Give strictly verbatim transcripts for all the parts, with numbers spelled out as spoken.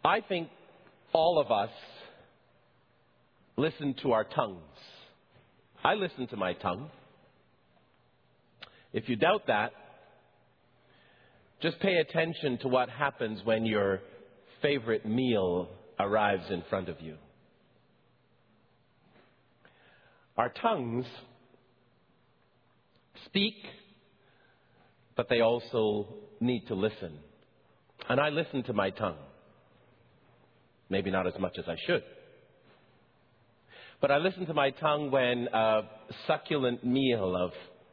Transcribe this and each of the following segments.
I think all of us listen to our tongues. I listen to my tongue. If you doubt that, just pay attention to what happens when your favorite meal arrives in front of you. Our tongues speak, but they also need to listen. And I listen to my tongue. Maybe not as much as I should. But I listen to my tongue when a succulent meal of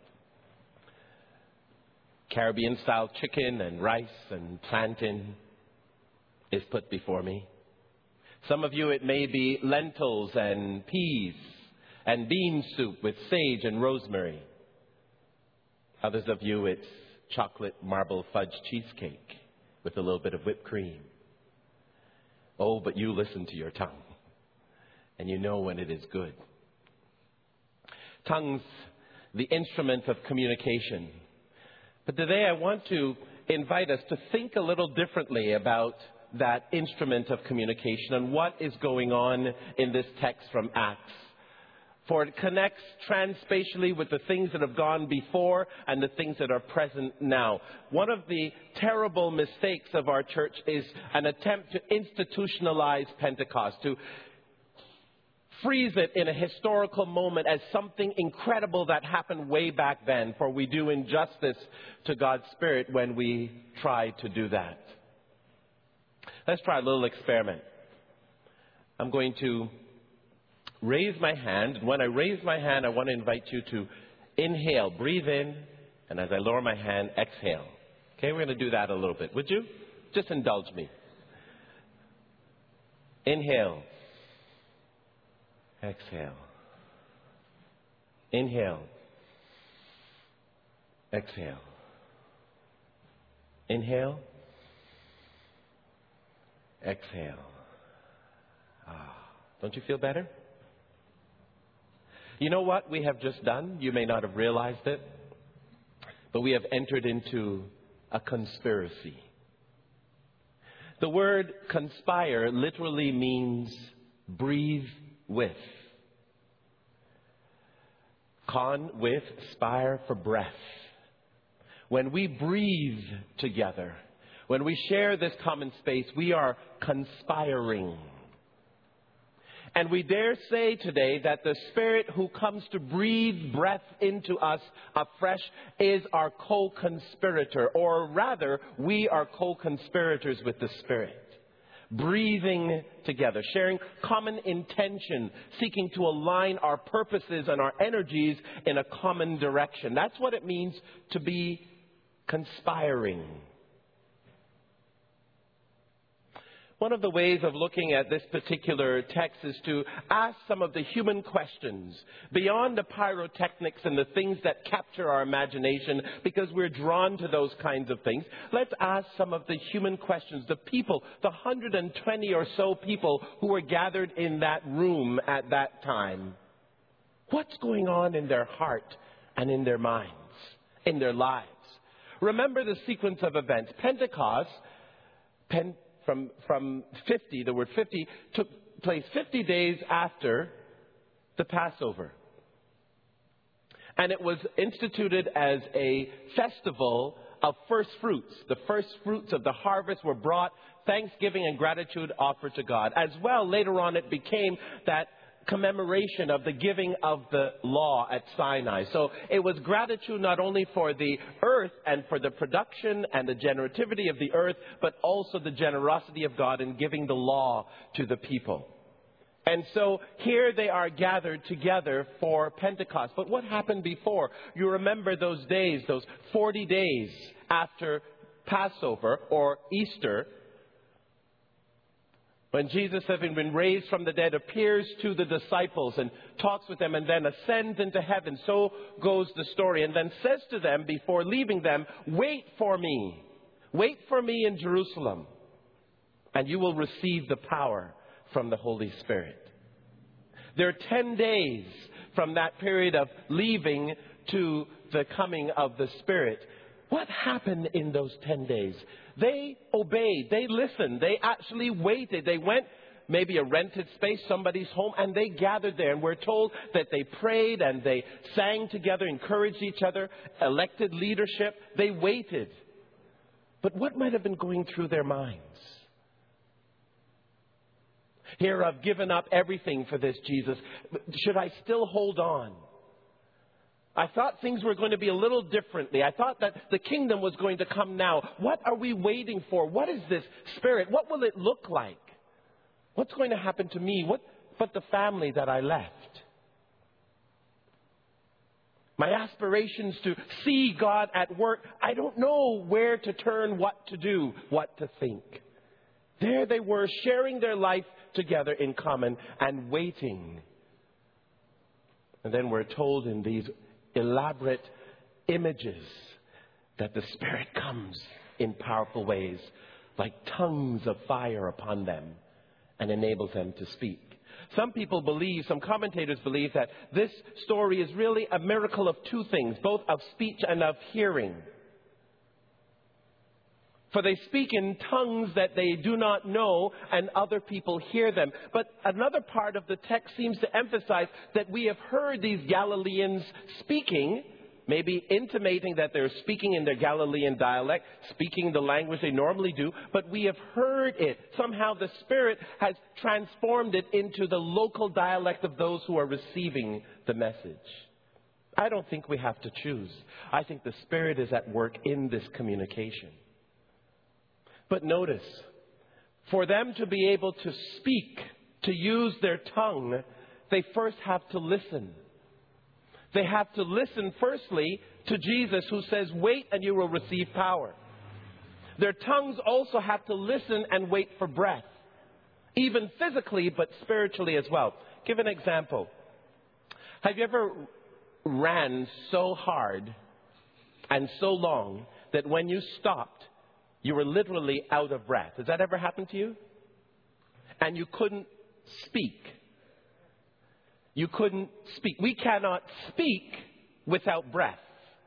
Caribbean-style chicken and rice and plantain is put before me. Some of you, it may be lentils and peas and bean soup with sage and rosemary. Others of you, it's chocolate marble fudge cheesecake with a little bit of whipped cream. Oh, but you listen to your tongue, and you know when it is good. Tongue's the instrument of communication. But today I want to invite us to think a little differently about that instrument of communication and what is going on in this text from Acts. For it connects transspatially with the things that have gone before and the things that are present now. One of the terrible mistakes of our church is an attempt to institutionalize Pentecost, to freeze it in a historical moment as something incredible that happened way back then. For we do injustice to God's Spirit when we try to do that. Let's try a little experiment. I'm going to raise my hand, and when I raise my hand, I want to invite you to inhale, breathe in, and as I lower my hand, exhale. Okay, we're going to do that a little bit. Would you? Just indulge me. Inhale. Exhale. Inhale. Exhale. Inhale. Exhale. Ah, don't you feel better? You know what we have just done? You may not have realized it, but we have entered into a conspiracy. The word conspire literally means breathe with. Con with, spire for breath. When we breathe together, when we share this common space, we are conspiring. And we dare say today that the Spirit who comes to breathe breath into us afresh is our co-conspirator. Or rather, we are co-conspirators with the Spirit. Breathing together, sharing common intention, seeking to align our purposes and our energies in a common direction. That's what it means to be conspiring. One of the ways of looking at this particular text is to ask some of the human questions beyond the pyrotechnics and the things that capture our imagination, because we're drawn to those kinds of things. Let's ask some of the human questions, the people, the one hundred twenty or so people who were gathered in that room at that time. What's going on in their heart and in their minds, in their lives? Remember the sequence of events. Pentecost, Pentecost. From, from fifty, the word fifty, took place fifty days after the Passover. And it was instituted as a festival of first fruits. The first fruits of the harvest were brought, thanksgiving and gratitude offered to God. As well, later on, it became that commemoration of the giving of the law at Sinai. So it was gratitude not only for the earth and for the production and the generativity of the earth, but also the generosity of God in giving the law to the people. And so here they are gathered together for Pentecost. But what happened before? You remember those days, those forty days after Passover or Easter, when Jesus, having been raised from the dead, appears to the disciples and talks with them and then ascends into heaven. So goes the story. And then says to them before leaving them, wait for me. Wait for me in Jerusalem. And you will receive the power from the Holy Spirit. There are ten days from that period of leaving to the coming of the Spirit. What happened in those ten days? They obeyed. They listened. They actually waited. They went maybe a rented space, somebody's home, and they gathered there. And we're told that they prayed and they sang together, encouraged each other, elected leadership. They waited. But what might have been going through their minds? Here, I've given up everything for this, Jesus. Should I still hold on? I thought things were going to be a little differently. I thought that the kingdom was going to come now. What are we waiting for? What is this Spirit? What will it look like? What's going to happen to me? What but the family that I left? My aspirations to see God at work. I don't know where to turn, what to do, what to think. There they were, sharing their life together in common and waiting. And then we're told in these elaborate images that the Spirit comes in powerful ways, like tongues of fire upon them, and enables them to speak. Some people believe, some commentators believe, that this story is really a miracle of two things, both of speech and of hearing. For they speak in tongues that they do not know, and other people hear them. But another part of the text seems to emphasize that we have heard these Galileans speaking, maybe intimating that they're speaking in their Galilean dialect, speaking the language they normally do, but we have heard it. Somehow the Spirit has transformed it into the local dialect of those who are receiving the message. I don't think we have to choose. I think the Spirit is at work in this communication. But notice, for them to be able to speak, to use their tongue, they first have to listen. They have to listen, firstly, to Jesus, who says, wait and you will receive power. Their tongues also have to listen and wait for breath, even physically, but spiritually as well. Give an example. Have you ever ran so hard and so long that when you stopped, you were literally out of breath? Has that ever happened to you? And you couldn't speak. You couldn't speak. We cannot speak without breath.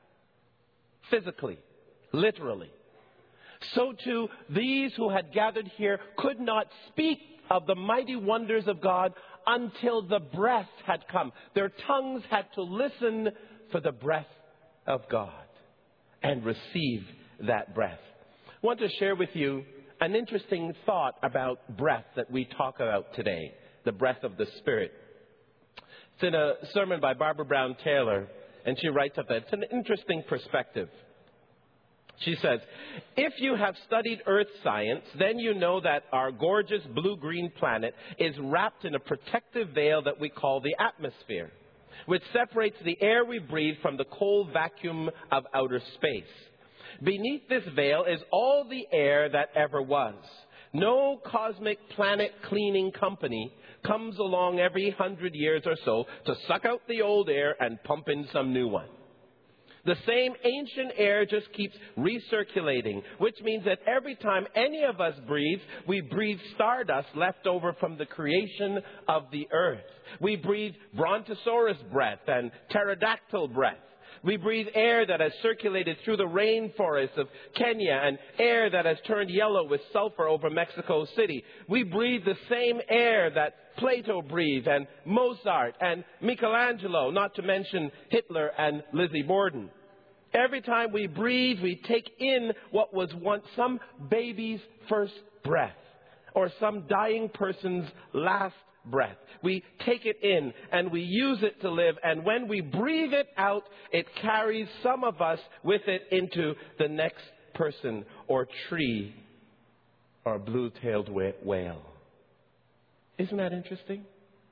Physically, literally. So too, these who had gathered here could not speak of the mighty wonders of God until the breath had come. Their tongues had to listen for the breath of God and receive that breath. I want to share with you an interesting thought about breath that we talk about today, the breath of the Spirit. It's in a sermon by Barbara Brown Taylor, and she writes up that it's an interesting perspective. She says, if you have studied earth science, then you know that our gorgeous blue-green planet is wrapped in a protective veil that we call the atmosphere, which separates the air we breathe from the cold vacuum of outer space. Beneath this veil is all the air that ever was. No cosmic planet cleaning company comes along every hundred years or so to suck out the old air and pump in some new one. The same ancient air just keeps recirculating, which means that every time any of us breathe, we breathe stardust left over from the creation of the earth. We breathe brontosaurus breath and pterodactyl breath. We breathe air that has circulated through the rainforests of Kenya and air that has turned yellow with sulfur over Mexico City. We breathe the same air that Plato breathed and Mozart and Michelangelo, not to mention Hitler and Lizzie Borden. Every time we breathe, we take in what was once some baby's first breath or some dying person's last breath. We take it in and we use it to live, and when we breathe it out, it carries some of us with it into the next person or tree or blue-tailed whale. Isn't that interesting?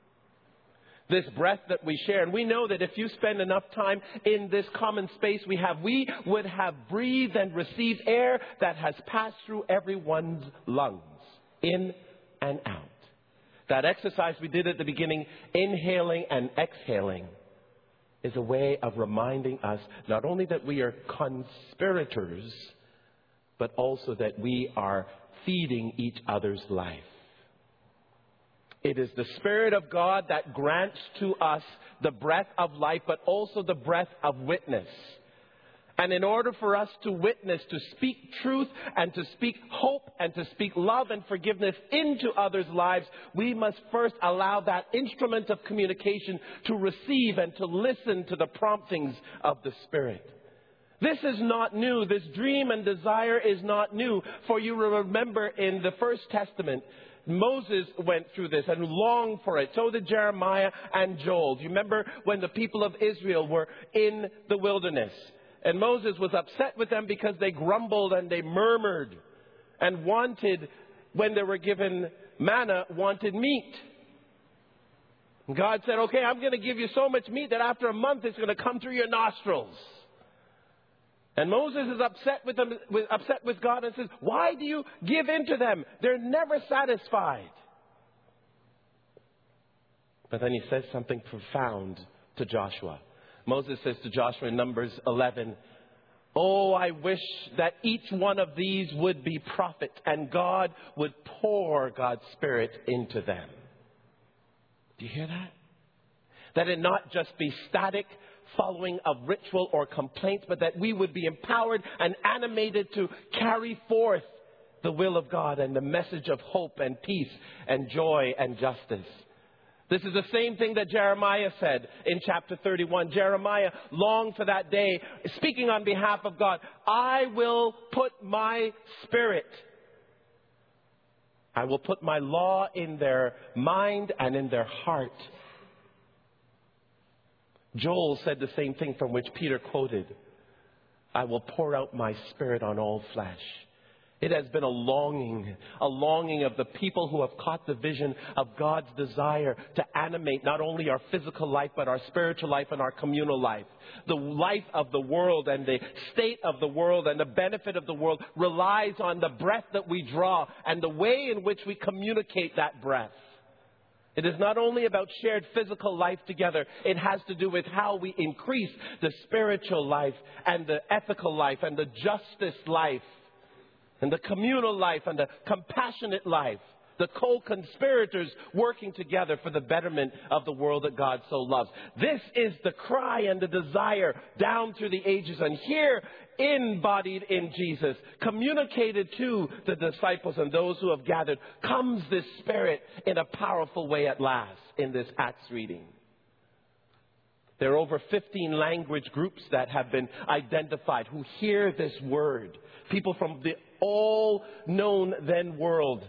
This breath that we share, and we know that if you spend enough time in this common space we have, we would have breathed and received air that has passed through everyone's lungs, in and out. That exercise we did at the beginning, inhaling and exhaling, is a way of reminding us not only that we are conspirators, but also that we are feeding each other's life. It is the Spirit of God that grants to us the breath of life, but also the breath of witness. And in order for us to witness, to speak truth and to speak hope and to speak love and forgiveness into others' lives, we must first allow that instrument of communication to receive and to listen to the promptings of the Spirit. This is not new. This dream and desire is not new. For you remember in the First Testament, Moses went through this and longed for it. So did Jeremiah and Joel. Do you remember when the people of Israel were in the wilderness? And Moses was upset with them because they grumbled and they murmured and wanted, when they were given manna, wanted meat. And God said, okay, I'm going to give you so much meat that after a month it's going to come through your nostrils. And Moses is upset with them, with, upset with God and says, why do you give in to them? They're never satisfied. But then he says something profound to Joshua. Moses says to Joshua in Numbers eleven, oh, I wish that each one of these would be prophets and God would pour God's Spirit into them. Do you hear that? That it not just be static following of ritual or complaints, but that we would be empowered and animated to carry forth the will of God and the message of hope and peace and joy and justice. This is the same thing that Jeremiah said in chapter thirty-one. Jeremiah longed for that day, speaking on behalf of God. I will put my Spirit, I will put my law in their mind and in their heart. Joel said the same thing from which Peter quoted. I will pour out my Spirit on all flesh. It has been a longing, a longing of the people who have caught the vision of God's desire to animate not only our physical life, but our spiritual life and our communal life. The life of the world and the state of the world and the benefit of the world relies on the breath that we draw and the way in which we communicate that breath. It is not only about shared physical life together. It has to do with how we increase the spiritual life and the ethical life and the justice life and the communal life and the compassionate life. The co-conspirators working together for the betterment of the world that God so loves. This is the cry and the desire down through the ages. And here, embodied in Jesus, communicated to the disciples and those who have gathered, comes this Spirit in a powerful way at last in this Acts reading. There are over fifteen language groups that have been identified who hear this word. People from the all known then world.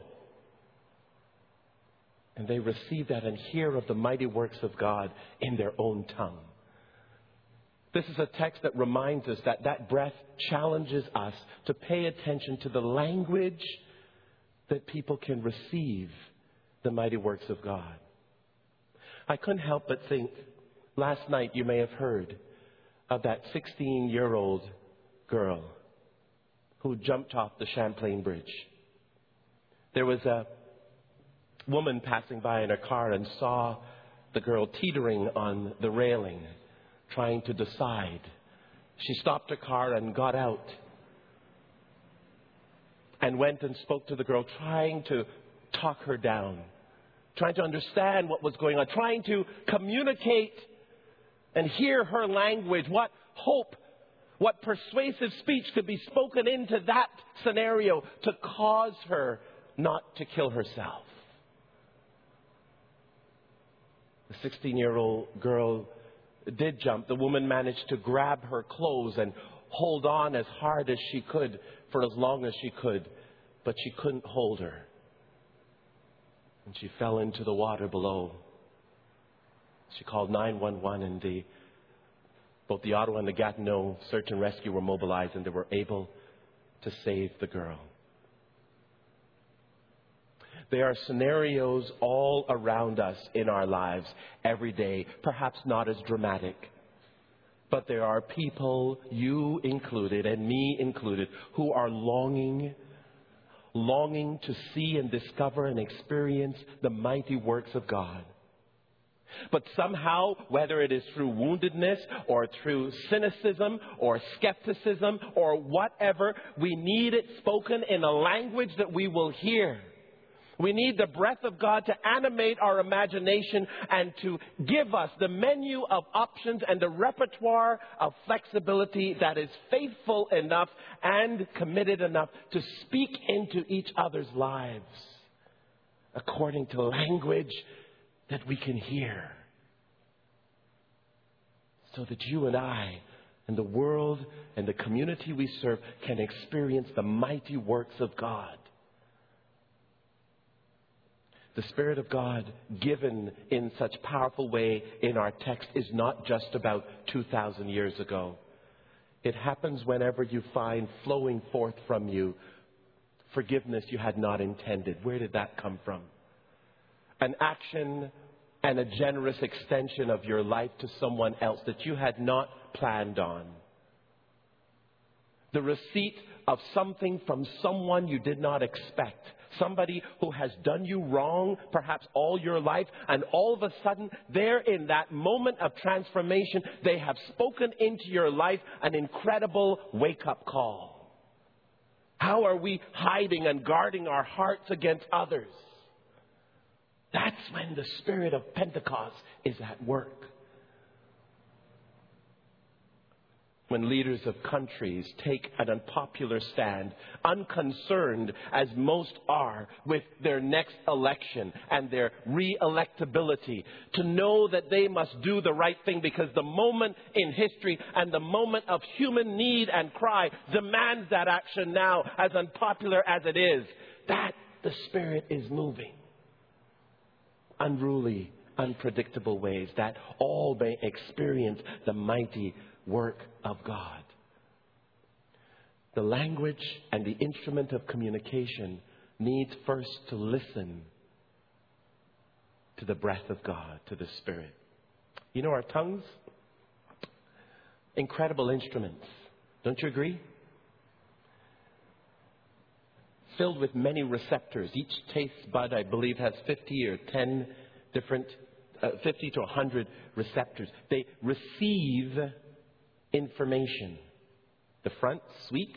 And they receive that and hear of the mighty works of God in their own tongue. This is a text that reminds us that that breath challenges us to pay attention to the language that people can receive the mighty works of God. I couldn't help but think, last night you may have heard of that sixteen-year-old girl who jumped off the Champlain Bridge. There was a woman passing by in her car and saw the girl teetering on the railing, trying to decide. She stopped her car and got out and went and spoke to the girl, trying to talk her down, trying to understand what was going on, trying to communicate and hear her language, what hope, what persuasive speech could be spoken into that scenario to cause her not to kill herself. The sixteen-year-old girl did jump. The woman managed to grab her clothes and hold on as hard as she could for as long as she could, but she couldn't hold her. And she fell into the water below. She called nine one one, and the, both the Ottawa and the Gatineau search and rescue were mobilized, and they were able to save the girl. There are scenarios all around us in our lives every day, perhaps not as dramatic. But there are people, you included and me included, who are longing, longing to see and discover and experience the mighty works of God. But somehow, whether it is through woundedness or through cynicism or skepticism or whatever, we need it spoken in a language that we will hear. We need the breath of God to animate our imagination and to give us the menu of options and the repertoire of flexibility that is faithful enough and committed enough to speak into each other's lives according to language that we can hear, so that you and I and the world and the community we serve can experience the mighty works of God. The Spirit of God given in such powerful way in our text is not just about two thousand years ago. It happens whenever you find flowing forth from you forgiveness you had not intended. Where did that come from? An action and a generous extension of your life to someone else that you had not planned on. The receipt of something from someone you did not expect. Somebody who has done you wrong, perhaps all your life, and all of a sudden, there in that moment of transformation, they have spoken into your life an incredible wake-up call. How are we hiding and guarding our hearts against others? That's when the Spirit of Pentecost is at work. When leaders of countries take an unpopular stand, unconcerned as most are with their next election and their re-electability, to know that they must do the right thing because the moment in history and the moment of human need and cry demands that action now, as unpopular as it is. That the Spirit is moving. Unruly, unpredictable ways that all may experience the mighty work of God. The language and the instrument of communication needs first to listen to the breath of God, to the Spirit. You know, our tongues, incredible instruments. Don't you agree? Filled with many receptors. Each taste bud, I believe, has fifty or ten different, uh, fifty to one hundred receptors. They receive information. The front, sweet.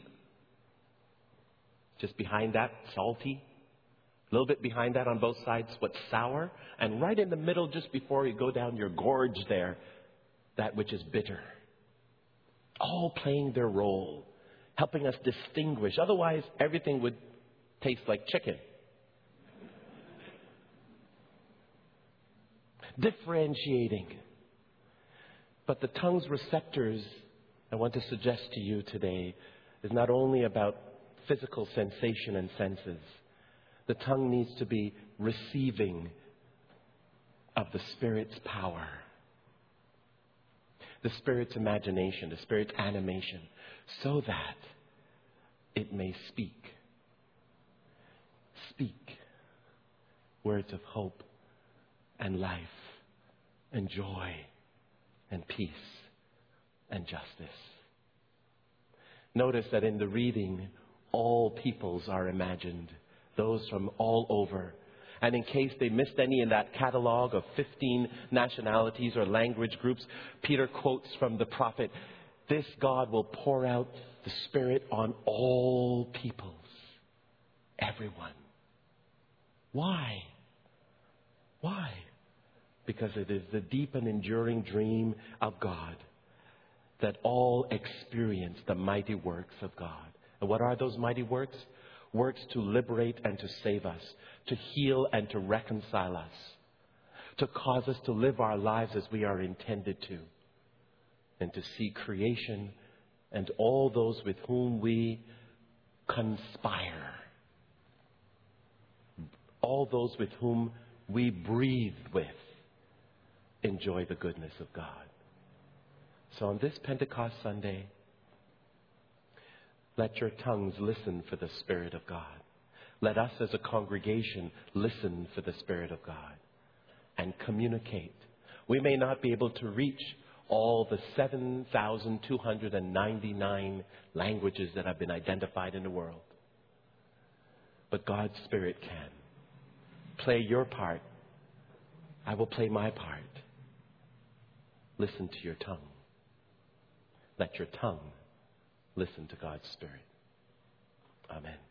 Just behind that, salty. A little bit behind that on both sides, what's sour. And right in the middle, just before you go down your gorge there, that which is bitter. All playing their role, helping us distinguish. Otherwise, everything would taste like chicken. Differentiating. But the tongue's receptors, I want to suggest to you today, is not only about physical sensation and senses. The tongue needs to be receiving of the Spirit's power, the Spirit's imagination, the Spirit's animation, so that it may speak. Speak words of hope and life and joy and peace and justice. Notice that in the reading, all peoples are imagined, those from all over. And in case they missed any in that catalog of fifteen nationalities or language groups, Peter quotes from the prophet, "This God will pour out the Spirit on all peoples, everyone." Why? Why? Because it is the deep and enduring dream of God that all experience the mighty works of God. And what are those mighty works? Works to liberate and to save us, to heal and to reconcile us, to cause us to live our lives as we are intended to, and to see creation and all those with whom we conspire, all those with whom we breathe with, enjoy the goodness of God. So on this Pentecost Sunday, let your tongues listen for the Spirit of God. Let us as a congregation listen for the Spirit of God and communicate. We may not be able to reach all the seven thousand two hundred ninety-nine languages that have been identified in the world, but God's Spirit can. Play your part. I will play my part. Listen to your tongue. Let your tongue listen to God's Spirit. Amen.